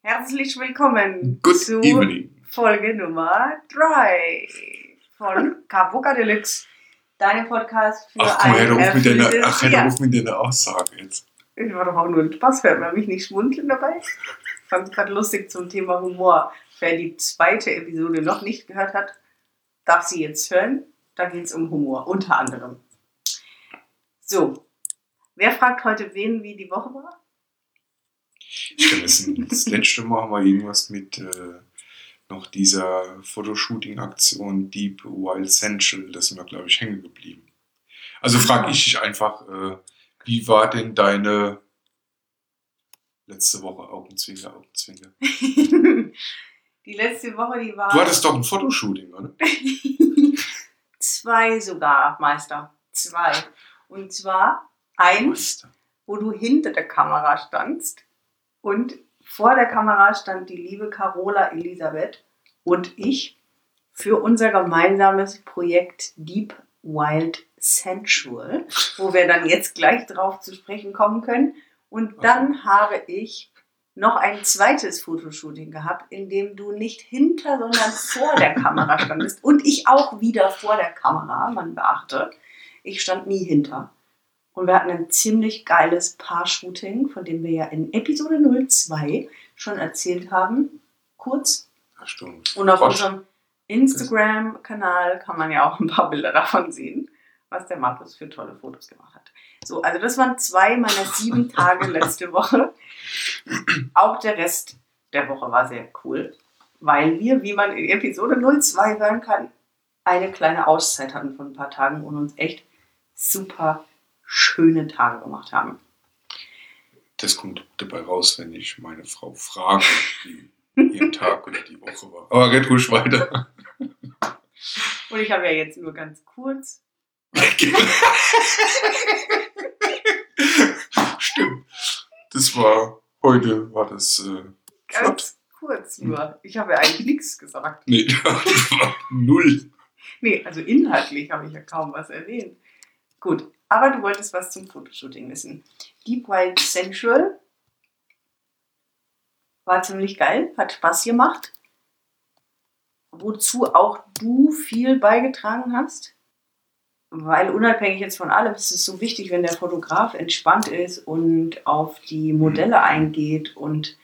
Herzlich willkommen Good zu evening. Folge Nummer 3 von Kapuka Deluxe, deinem Podcast für Ach, komm, ein erfülltes hör Jahr. auf mit deiner Aussage jetzt. Ich war doch auch nur ein Spaß, hört man mich nicht schmunzeln dabei? Ich fand es gerade lustig zum Thema Humor. Wer die zweite Episode noch nicht gehört hat, darf sie jetzt hören. Da geht es um Humor, unter anderem. So, wer fragt heute wen, wie die Woche war? Das letzte Mal haben wir irgendwas mit noch dieser Fotoshooting-Aktion Deep Wild Sensual, das sind wir, glaube ich, hängen geblieben. Also frage ich dich einfach, wie war denn deine letzte Woche? Augenzwinker. Die letzte Woche, die war... Du hattest doch ein Fotoshooting, oder? 2 sogar, Meister. 2. Und zwar eins, wo du hinter der Kamera standst und vor der Kamera stand die liebe Carola Elisabeth und ich für unser gemeinsames Projekt Deep Wild Sensual, wo wir dann jetzt gleich drauf zu sprechen kommen können. Und dann habe ich noch ein zweites Fotoshooting gehabt, in dem du nicht hinter, sondern vor der Kamera standest. Und ich auch wieder vor der Kamera, man beachte. Ich stand nie hinter. Und wir hatten ein ziemlich geiles Paar-Shooting, von dem wir ja in Episode 02 schon erzählt haben. Kurz. Ja, stimmt. Und auf unserem Instagram-Kanal kann man ja auch ein paar Bilder davon sehen, was der Markus für tolle Fotos gemacht hat. So, also das waren 2 meiner 7 Tage letzte Woche. Auch der Rest der Woche war sehr cool, weil wir, wie man in Episode 02 hören kann, eine kleine Auszeit hatten von ein paar Tagen und uns echt super schöne Tage gemacht haben. Das kommt dabei raus, wenn ich meine Frau frage, wie ihr Tag oder die Woche war. Aber geht ruhig weiter. Und ich habe ja jetzt nur ganz kurz... Stimmt. Heute war das ganz kurz nur. Ich habe ja eigentlich nichts gesagt. Nee, das war 0. Nee, also inhaltlich habe ich ja kaum was erwähnt. Gut, aber du wolltest was zum Fotoshooting wissen. Deep Wild Sensual war ziemlich geil, hat Spaß gemacht. Wozu auch du viel beigetragen hast. Weil unabhängig jetzt von allem ist es so wichtig, wenn der Fotograf entspannt ist und auf die Modelle eingeht und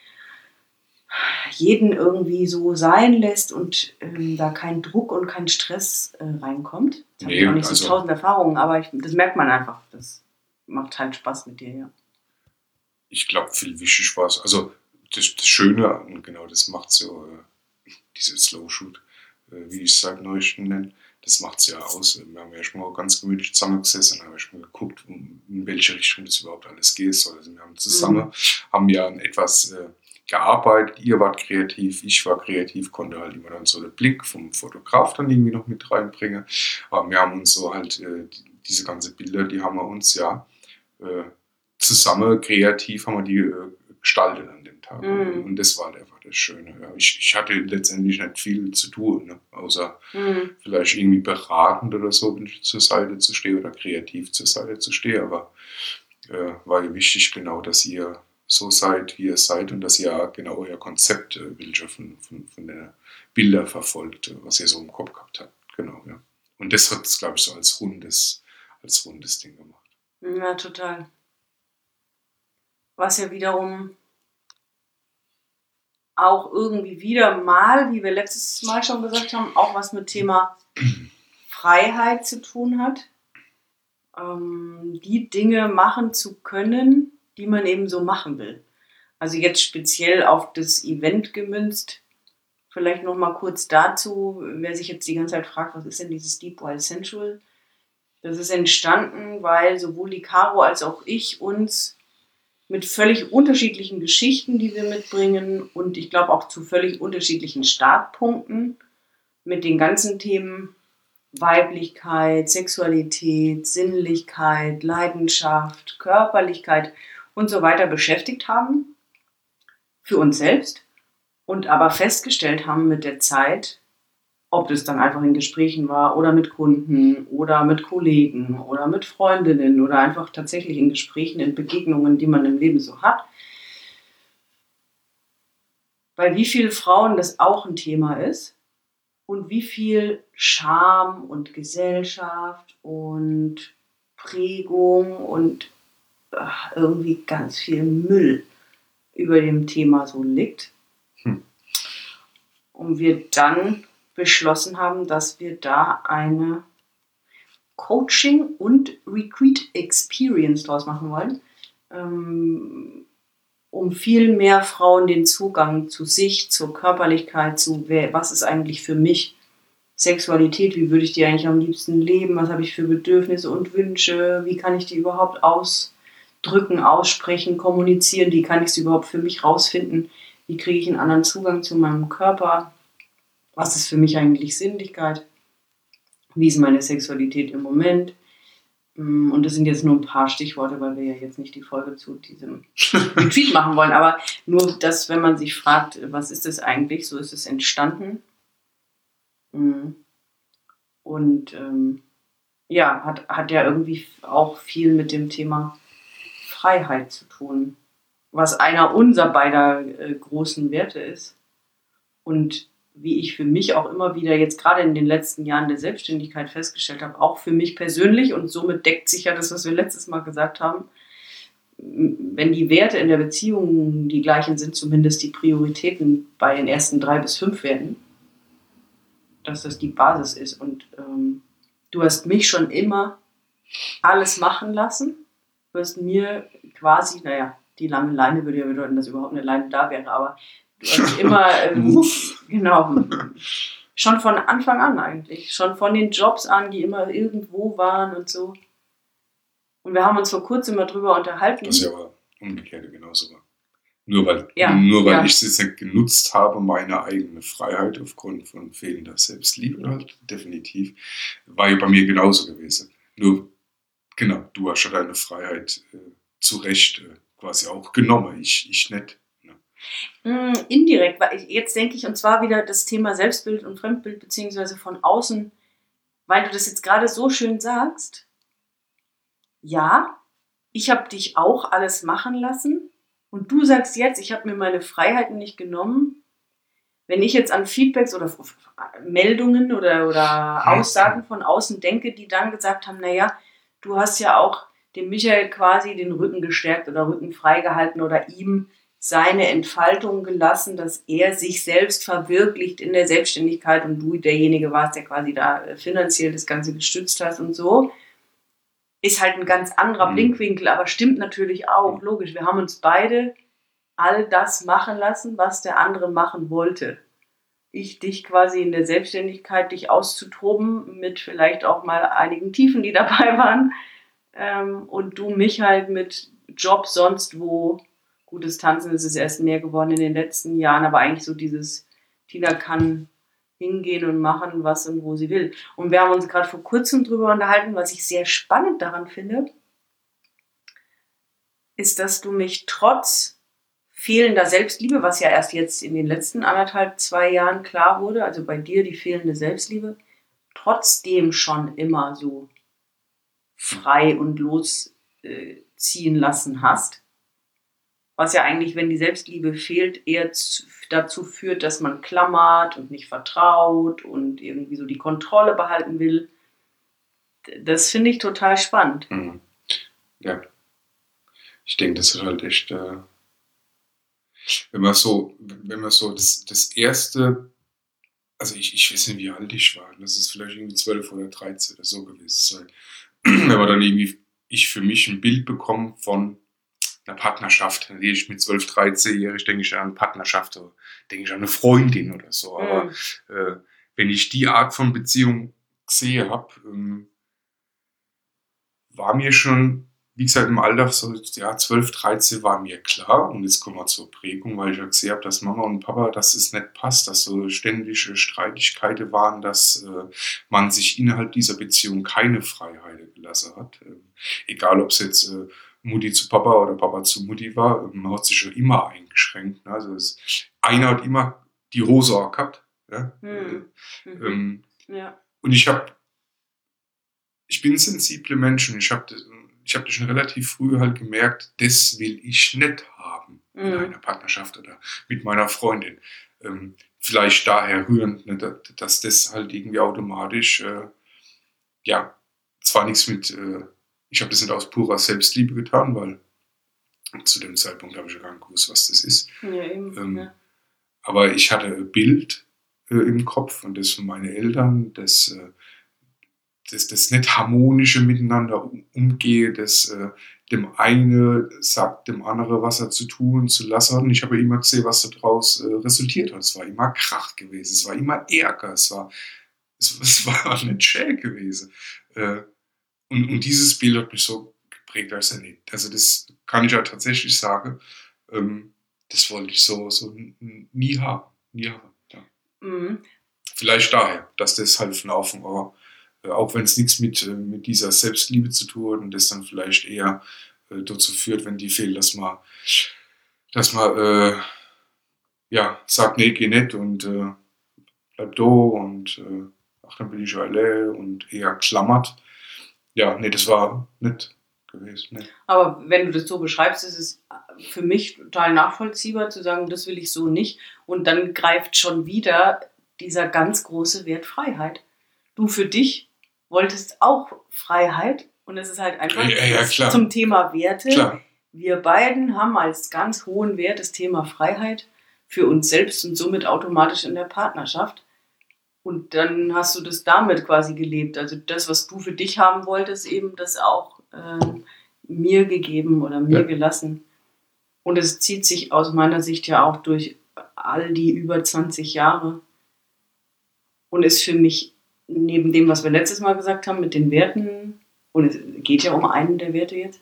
jeden irgendwie so sein lässt und da kein Druck und kein Stress reinkommt. Das habe ich auch nicht so 1000 Erfahrungen, aber das merkt man einfach. Das macht halt Spaß mit dir, ja. Ich glaube, viel wichtig war es. Also das Schöne, und genau das macht so diese Slow-Shoot, wie ich es seit Neuestem nenne, das macht es ja aus. Wir haben ja schon mal ganz gemütlich zusammengesessen und haben ja schon mal geguckt, in welche Richtung das überhaupt alles geht. Also wir haben zusammen, haben ja an etwas gearbeitet. Ihr wart kreativ, ich war kreativ, konnte halt immer dann so den Blick vom Fotograf dann irgendwie noch mit reinbringen. Aber wir haben uns so halt diese ganzen Bilder, die haben wir uns ja zusammen kreativ haben wir die gestaltet an dem Tag. Und das war einfach das Schöne. Ja. Ich hatte letztendlich nicht viel zu tun, ne? Außer vielleicht irgendwie beratend oder so, wenn ich zur Seite zu stehe oder kreativ zur Seite zu stehe. Aber war ja wichtig genau, dass ihr so seid, wie ihr seid und dass ihr genau euer Konzept von den Bildern verfolgt, was ihr so im Kopf gehabt habt. Genau, ja. Und das hat es, glaube ich, so als rundes Ding gemacht. Ja, total. Was ja wiederum auch irgendwie wieder mal, wie wir letztes Mal schon gesagt haben, auch was mit Thema Freiheit zu tun hat. Die Dinge machen zu können, die man eben so machen will. Also jetzt speziell auf das Event gemünzt. Vielleicht noch mal kurz dazu, wer sich jetzt die ganze Zeit fragt, was ist denn dieses Deep Wild Sensual? Das ist entstanden, weil sowohl die Caro als auch ich uns mit völlig unterschiedlichen Geschichten, die wir mitbringen und ich glaube auch zu völlig unterschiedlichen Startpunkten mit den ganzen Themen Weiblichkeit, Sexualität, Sinnlichkeit, Leidenschaft, Körperlichkeit und so weiter beschäftigt haben für uns selbst und aber festgestellt haben mit der Zeit, ob das dann einfach in Gesprächen war oder mit Kunden oder mit Kollegen oder mit Freundinnen oder einfach tatsächlich in Gesprächen, in Begegnungen, die man im Leben so hat, Weil wie viele Frauen das auch ein Thema ist und wie viel Scham und Gesellschaft und Prägung und irgendwie ganz viel Müll über dem Thema so liegt. Und wir dann beschlossen haben, dass wir da eine Coaching- und Retreat-Experience draus machen wollen, um viel mehr Frauen den Zugang zu sich, zur Körperlichkeit, zu was ist eigentlich für mich Sexualität, wie würde ich die eigentlich am liebsten leben, was habe ich für Bedürfnisse und Wünsche, wie kann ich die überhaupt ausdrücken, aussprechen, kommunizieren, wie kann ich sie überhaupt für mich rausfinden, wie kriege ich einen anderen Zugang zu meinem Körper, was ist für mich eigentlich Sinnlichkeit, wie ist meine Sexualität im Moment. Und das sind jetzt nur ein paar Stichworte, weil wir ja jetzt nicht die Folge zu diesem Retreat machen wollen, aber nur, dass, wenn man sich fragt, was ist das eigentlich, so ist es entstanden. Und ja, hat ja irgendwie auch viel mit dem Thema Freiheit zu tun, was einer unserer beider großen Werte ist. Und wie ich für mich auch immer wieder jetzt gerade in den letzten Jahren der Selbstständigkeit festgestellt habe, auch für mich persönlich, und somit deckt sich ja das, was wir letztes Mal gesagt haben, wenn die Werte in der Beziehung die gleichen sind, zumindest die Prioritäten bei den ersten 3 bis 5 Werten, dass das die Basis ist. Und du hast mich schon immer alles machen lassen. Du hast mir quasi, naja, die lange Leine würde ja bedeuten, dass überhaupt eine Leine da wäre, aber du hast immer, genau, schon von Anfang an eigentlich, schon von den Jobs an, die immer irgendwo waren und so. Und wir haben uns vor kurzem mal drüber unterhalten. Das ist ja aber umgekehrt genauso war. Nur weil ich es nicht genutzt habe, meine eigene Freiheit aufgrund von fehlender Selbstliebe, halt, definitiv, war ja bei mir genauso gewesen. Nur, genau, du hast ja deine Freiheit zu Recht quasi auch genommen, ich nicht. Ne? Indirekt, weil jetzt denke ich, und zwar wieder das Thema Selbstbild und Fremdbild, beziehungsweise von außen, weil du das jetzt gerade so schön sagst. Ja, ich habe dich auch alles machen lassen. Und du sagst jetzt, ich habe mir meine Freiheiten nicht genommen. Wenn ich jetzt an Feedbacks oder Meldungen oder Aussagen von außen denke, die dann gesagt haben, naja, du hast ja auch dem Michael quasi den Rücken gestärkt oder Rücken freigehalten oder ihm seine Entfaltung gelassen, dass er sich selbst verwirklicht in der Selbstständigkeit und du derjenige warst, der quasi da finanziell das Ganze gestützt hast und so. Ist halt ein ganz anderer Blickwinkel, aber stimmt natürlich auch, logisch. Wir haben uns beide all das machen lassen, was der andere machen wollte. Ich dich quasi in der Selbstständigkeit, dich auszutoben, mit vielleicht auch mal einigen Tiefen, die dabei waren. Und du mich halt mit Job sonst wo. Gutes Tanzen ist es erst mehr geworden in den letzten Jahren, aber eigentlich so dieses, Tina kann hingehen und machen, was und wo sie will. Und wir haben uns gerade vor kurzem drüber unterhalten, was ich sehr spannend daran finde, ist, dass du mich trotz fehlender Selbstliebe, was ja erst jetzt in den letzten 1,5, 2 Jahren klar wurde, also bei dir die fehlende Selbstliebe, trotzdem schon immer so frei und losziehen lassen hast. Was ja eigentlich, wenn die Selbstliebe fehlt, eher dazu führt, dass man klammert und nicht vertraut und irgendwie so die Kontrolle behalten will. Das finde ich total spannend. Ja. Ich denke, das ist halt echt, wenn man so das erste, also ich weiß nicht, wie alt ich war, das ist vielleicht irgendwie 12 oder 13 oder so gewesen sein. Wenn man dann irgendwie, ich für mich ein Bild bekomme von einer Partnerschaft, dann gehe ich mit 12, 13-jährig, denke ich an eine Partnerschaft, oder denke ich an eine Freundin oder so. Aber wenn ich die Art von Beziehung gesehen habe, war mir schon, wie gesagt, im Alter so, ja, 12, 13 war mir klar, und jetzt kommen wir zur Prägung, weil ich ja gesehen habe, dass Mama und Papa, dass es nicht passt, dass so ständige Streitigkeiten waren, dass man sich innerhalb dieser Beziehung keine Freiheit gelassen hat. Egal, ob es jetzt Mutti zu Papa oder Papa zu Mutti war, man hat sich schon immer eingeschränkt. Ne? Also einer hat immer die Hose auch gehabt. Ja? Ja. Und ich bin ein sensibler Mensch und ich habe ich habe das schon relativ früh halt gemerkt, das will ich nicht haben in einer Partnerschaft oder mit meiner Freundin. Vielleicht daher rührend, ne, dass das halt irgendwie automatisch, ja, zwar nichts mit, ich habe das nicht aus purer Selbstliebe getan, weil zu dem Zeitpunkt habe ich ja gar nicht gewusst, was das ist. Ja, eben. Ja. Aber ich hatte ein Bild im Kopf und das von meinen Eltern, das nicht harmonische Miteinander umgehe, das dem eine sagt dem anderen, was er zu tun, zu lassen hat. Und ich habe immer gesehen, was daraus resultiert hat. Es war immer Krach gewesen, es war immer Ärger, es war nicht schön gewesen. Und dieses Bild hat mich so geprägt als erlebt. Also das kann ich ja tatsächlich sagen, das wollte ich so nie haben. Ja. Vielleicht daher, dass das halt von Anfang an, auch wenn es nichts mit dieser Selbstliebe zu tun hat und das dann vielleicht eher dazu führt, wenn die fehlt, dass man sagt, nee, geh nicht und bleib da und ach, dann bin ich alle und eher klammert. Ja, nee, das war nicht gewesen. Nee. Aber wenn du das so beschreibst, ist es für mich total nachvollziehbar zu sagen, das will ich so nicht. Und dann greift schon wieder dieser ganz große Wert Freiheit. Du für dich wolltest auch Freiheit und es ist halt einfach klar. Zum Thema Werte. Klar. Wir beiden haben als ganz hohen Wert das Thema Freiheit für uns selbst und somit automatisch in der Partnerschaft. Und dann hast du das damit quasi gelebt. Also das, was du für dich haben wolltest, eben das auch mir gegeben oder mir gelassen. Und es zieht sich aus meiner Sicht ja auch durch all die über 20 Jahre und ist für mich neben dem, was wir letztes Mal gesagt haben mit den Werten, und es geht ja um einen der Werte jetzt,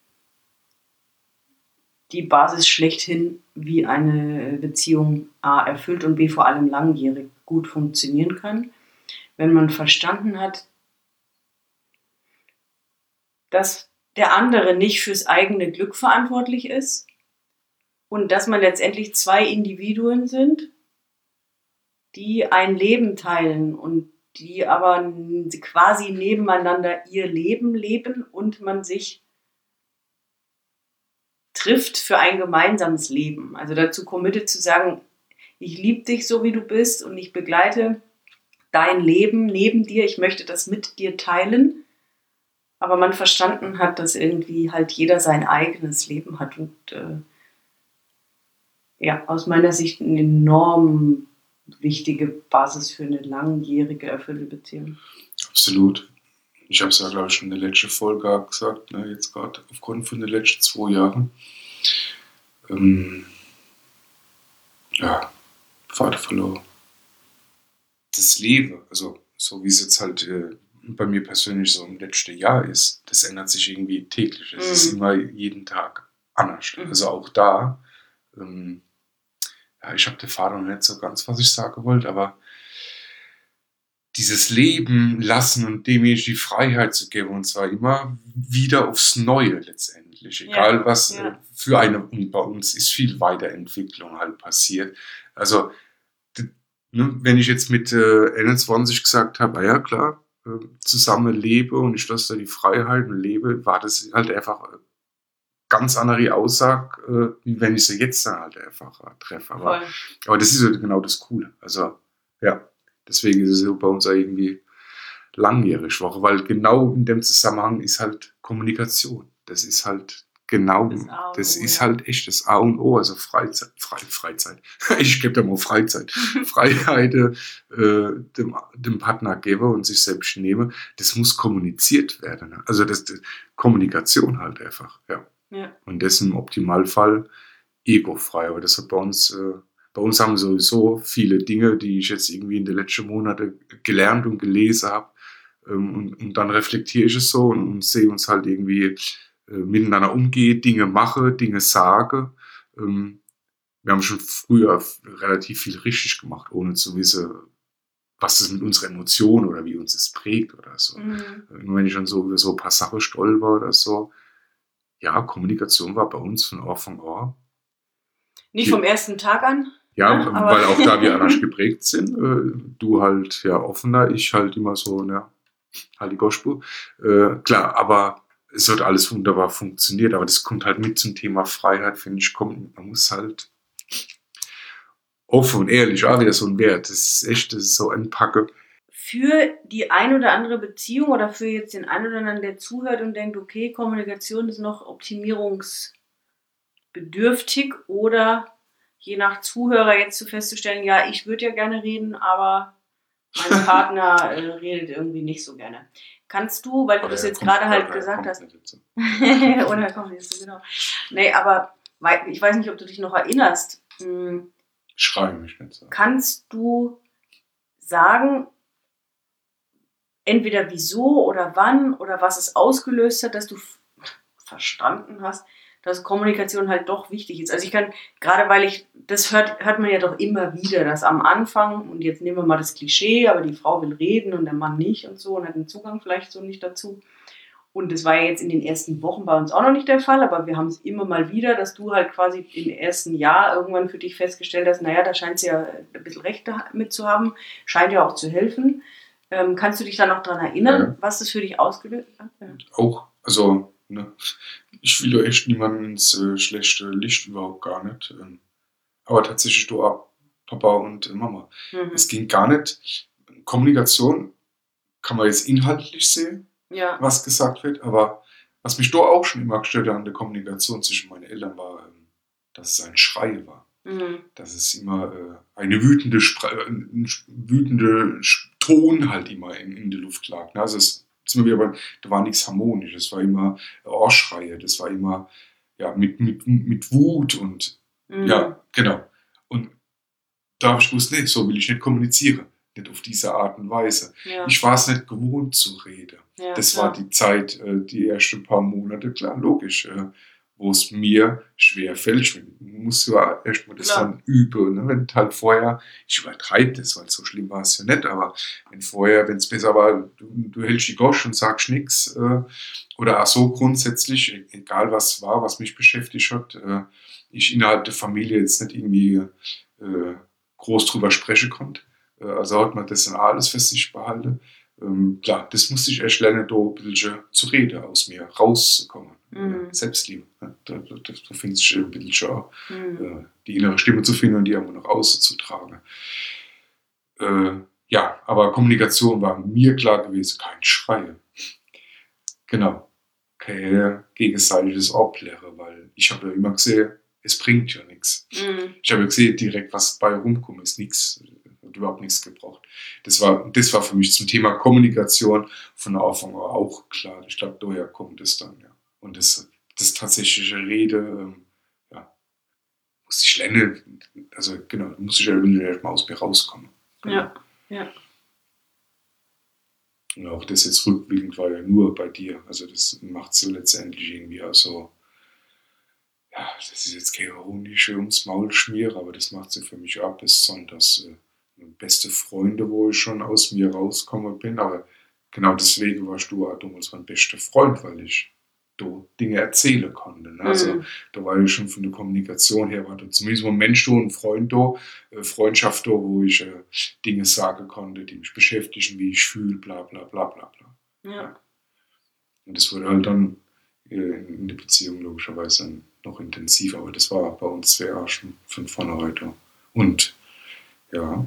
die Basis schlechthin, wie eine Beziehung A erfüllt und B vor allem langjährig gut funktionieren kann, wenn man verstanden hat, dass der andere nicht fürs eigene Glück verantwortlich ist und dass man letztendlich zwei Individuen sind, die ein Leben teilen und die aber quasi nebeneinander ihr Leben leben und man sich trifft für ein gemeinsames Leben. Also dazu committed zu sagen, ich liebe dich so, wie du bist und ich begleite dein Leben neben dir, ich möchte das mit dir teilen, aber man verstanden hat, dass irgendwie halt jeder sein eigenes Leben hat und aus meiner Sicht eine enorm wichtige Basis für eine langjährige, erfüllte Beziehung. Absolut. Ich habe es ja, glaube ich, schon in der letzten Folge gesagt, ne, jetzt gerade aufgrund von den letzten 2 Jahren. Vater verloren. Das Leben, also so wie es jetzt halt bei mir persönlich so im letzten Jahr ist, das ändert sich irgendwie täglich. Es ist immer jeden Tag anders. Also auch da, ich habe den Vater noch nicht so ganz, was ich sagen wollte, aber dieses Leben lassen und demjenigen die Freiheit zu geben, und zwar immer wieder aufs Neue letztendlich. Egal was für eine, und bei uns ist viel Weiterentwicklung halt passiert. Also, wenn ich jetzt mit 21 gesagt habe, ja klar, zusammen lebe und ich lasse da die Freiheit und lebe, war das halt einfach eine ganz andere Aussage, wie wenn ich sie jetzt dann halt einfach treffe. Aber das ist ja genau das Coole. Also, ja. Deswegen ist es bei uns auch irgendwie langjährig, weil genau in dem Zusammenhang ist halt Kommunikation. Das ist halt genau, das ist halt echt das A und O, also Freizeit. Ich gebe da mal Freizeit. Freiheit dem Partner gebe und sich selbst nehme, das muss kommuniziert werden. Also das Kommunikation halt einfach, ja. Und das im Optimalfall egofrei, aber das hat bei uns haben sowieso viele Dinge, die ich jetzt irgendwie in den letzten Monaten gelernt und gelesen habe. Und dann reflektiere ich es so und sehe uns halt irgendwie miteinander umgehen, Dinge mache, Dinge sage. Wir haben schon früher relativ viel richtig gemacht, ohne zu wissen, was das mit unserer Emotion oder wie uns das prägt oder so. Wenn ich dann so über so ein paar Sachen stolper oder so, ja, Kommunikation war bei uns von Anfang an. Nicht vom ersten Tag an? Ja, weil auch da wir anders geprägt sind. Du halt ja offener, ich halt immer so, halt die Gospel. Klar, aber es hat alles wunderbar funktioniert, aber das kommt halt mit zum Thema Freiheit, finde ich, man muss halt offen und ehrlich, wieder so ein Wert, das ist so ein Packe. Für die ein oder andere Beziehung oder für jetzt den einen oder anderen, der zuhört und denkt, okay, Kommunikation ist noch optimierungsbedürftig oder je nach Zuhörer jetzt zu festzustellen, ja, ich würde ja gerne reden, aber mein Partner redet irgendwie nicht so gerne. Kannst du, weil du das jetzt gerade halt gesagt hast, oder kommt nicht so genau. Nee, aber ich weiß nicht, ob du dich noch erinnerst. Schreie mich nicht so. Kannst du sagen, entweder wieso oder wann oder was es ausgelöst hat, dass du verstanden hast, dass Kommunikation halt doch wichtig ist. Also ich kann, gerade weil das hört man ja doch immer wieder, dass am Anfang, und jetzt nehmen wir mal das Klischee, aber die Frau will reden und der Mann nicht und so und hat den Zugang vielleicht so nicht dazu. Und das war ja jetzt in den ersten Wochen bei uns auch noch nicht der Fall, aber wir haben es immer mal wieder, dass du halt quasi im ersten Jahr irgendwann für dich festgestellt hast, naja, da scheint sie ja ein bisschen Recht mit zu haben, scheint ja auch zu helfen. Kannst du dich da noch dran erinnern, was das für dich ausgelöst hat? Ja. Auch, also, ne, ich will ja echt niemanden ins schlechte Licht, überhaupt gar nicht. Aber tatsächlich du ab Papa und Mama. Es ging gar nicht. Kommunikation kann man jetzt inhaltlich sehen, was gesagt wird, aber was mich da auch schon immer gestört hat an der Kommunikation zwischen meinen Eltern war, dass es ein Schrei war. Dass es immer eine wütende Ton halt immer in der Luft lag. Also da war nichts harmonisch, es war immer Ohrschreie, das war immer mit Wut und ja, genau. Und da habe ich gewusst, nee, so will ich nicht kommunizieren. Nicht auf diese Art und Weise. Ja. Ich war es nicht gewohnt zu reden. Ja, das war die Zeit, die ersten paar Monate, klar, logisch, wo es mir schwer fällt. Ich muss ja erstmal das dann üben. Ne? Wenn halt vorher, ich übertreibe das, weil so schlimm war es ja nicht, aber wenn es besser war, du hältst die Gosch und sagst nichts, oder auch so grundsätzlich, egal was war, was mich beschäftigt hat, ich innerhalb der Familie jetzt nicht irgendwie groß drüber sprechen konnte. Also hat man das dann alles für sich behalten. Klar, das musste ich echt lernen, da ein bisschen zu reden, aus mir rauszukommen. Selbstliebe. Ne? Da findest du ein bisschen die innere Stimme zu finden und die irgendwo nach außen zu tragen. Aber Kommunikation war mir klar gewesen, kein Schreien. Genau. Kein gegenseitiges Abklären, weil ich habe ja immer gesehen, es bringt ja nichts. Ich habe ja gesehen, direkt was bei rumkommt, ist nichts. Hat überhaupt nichts gebraucht. Das war für mich zum Thema Kommunikation von der Anfang an auch klar. Ich glaube, daher kommt es dann, ja. Und das tatsächliche Rede, muss ich lernen, also genau, muss ich ja erstmal aus mir rauskommen. Genau. Ja. Und auch das jetzt rückblickend war ja nur bei dir. Also das macht so letztendlich irgendwie also, ja, das ist jetzt keine ironische ums Maul schmieren, aber das macht sie für mich auch besonders beste Freunde, wo ich schon aus mir rausgekommen bin, aber genau deswegen warst du auch damals mein bester Freund, weil ich da Dinge erzählen konnte. Ne? Also da war ich schon von der Kommunikation her, war da zumindest ein Mensch da, ein Freund da, Freundschaft da, wo ich Dinge sagen konnte, die mich beschäftigen, wie ich fühle, bla bla bla bla bla. Ja. Und das wurde halt dann in der Beziehung logischerweise noch intensiver, aber das war bei uns zwei schon von vornherein da. Und ja,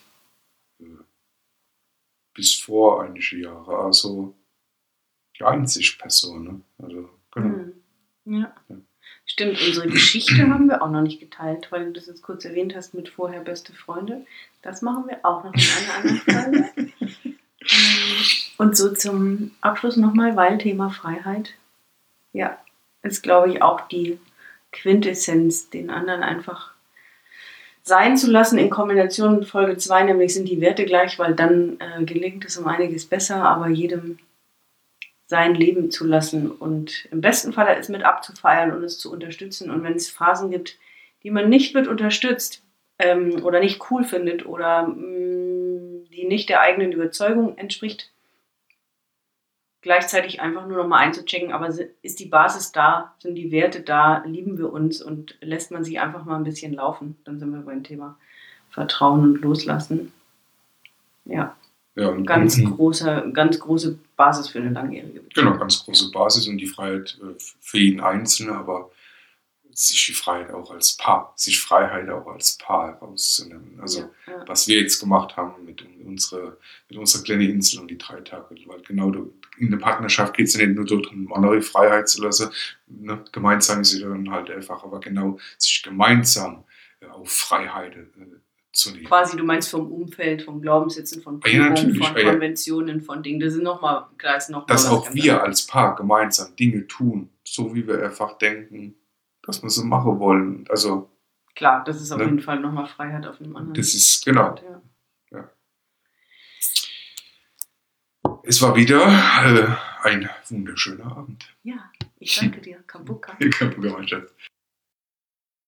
bis vor einige Jahre, also die einzige Person, ne? Also, genau. Ja. Stimmt, unsere Geschichte haben wir auch noch nicht geteilt, weil du das jetzt kurz erwähnt hast mit vorher beste Freunde. Das machen wir auch noch in einer anderen Folge. Und so zum Abschluss nochmal, weil Thema Freiheit, ja, ist glaube ich auch die Quintessenz, den anderen einfach sein zu lassen in Kombination mit Folge 2, nämlich sind die Werte gleich, weil dann gelingt es um einiges besser, aber jedem sein Leben zu lassen und im besten Fall es mit abzufeiern und es zu unterstützen. Und wenn es Phasen gibt, die man nicht mit unterstützt oder nicht cool findet oder die nicht der eigenen Überzeugung entspricht, gleichzeitig einfach nur nochmal einzuchecken, aber ist die Basis da, sind die Werte da, lieben wir uns und lässt man sich einfach mal ein bisschen laufen, dann sind wir beim Thema Vertrauen und Loslassen. Ja. Ja, und ganz große Basis für eine langjährige Beziehung. Genau, ganz große Basis und die Freiheit für jeden Einzelnen, aber sich die Freiheit auch als Paar, sich Freiheit auch als Paar herauszunehmen. Also Ja. was wir jetzt gemacht haben mit unserer kleinen Insel und die 3 Tage, weil genau in der Partnerschaft geht es ja nicht nur darum, andere Freiheit zu lassen, ne? Gemeinsam ist sie dann halt einfach, aber genau sich gemeinsam auf Freiheit zu nehmen. Quasi, du meinst vom Umfeld, vom Glaubenssätzen, von Ja, Prägung, natürlich. von Konventionen, von Dingen. Das ist nochmal, klar, ist nochmal Dass was auch ganz wir anderes. als Paar gemeinsam Dinge tun, so wie wir einfach denken, dass wir sie machen wollen. Also, Klar, das ist auf Ne? jeden Fall nochmal Freiheit auf einem anderen. das ist, genau. Ort, ja. Ja. Es war wieder ein wunderschöner Abend. Ja, ich danke dir, Kambuka. Kein Problem, mein Schatz.